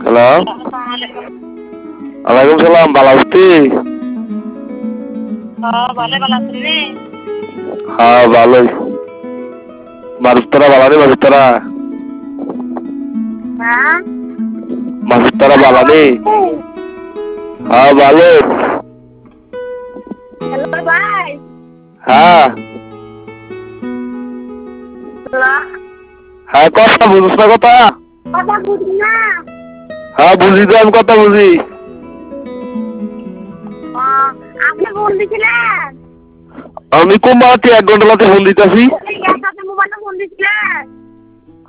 Hello, ওয়ালাইকুম সালাম। ভালো আছি? হ্যাঁ ভালোই। মাসুদ তোরা ভালো নেই? মাসুদ তোরা ভালো নেই? হ্যাঁ ভালো। হ্যাঁ হ্যাঁ, কথা বুঝিস না? কথা হ্যাঁ বুঝি তো, আমি কথা বুঝি। আপনি ফোন দিছিলেন? আমি কুম্বাতে 1 ঘন্টা লাতে ফোন দিতেছি।